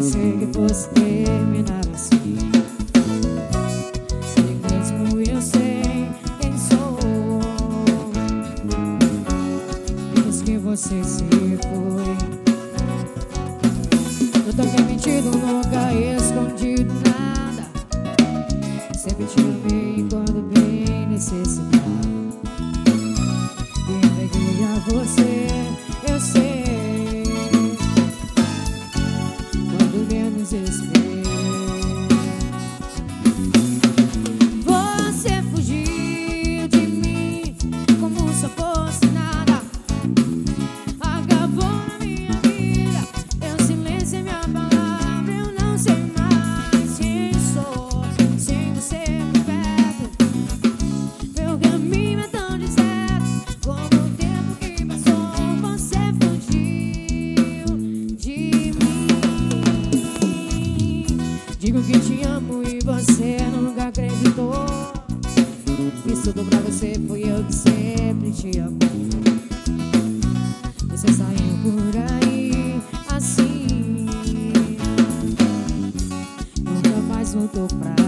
pensei que fosse terminar assim. E mesmo eu sei quem sou. Depois que você se foi, eu tô aqui mentido, nunca escondido nada. Sempre te amei quando bem necessitado. E entreguei a você, eu sei, quando menos esperei. Você fugiu de mim como se eu fosse nada. Acabou na minha vida, teu silêncio é minha palavra. Eu não sei mais quem sou sem você por perto. Meu caminho é tão deserto como o tempo que passou. Você fugiu de mim. Digo que te amo e você nunca acreditou. Fiz tudo pra você, fui eu que sempre te amei. Você saiu por aí assim, nunca mais voltou pra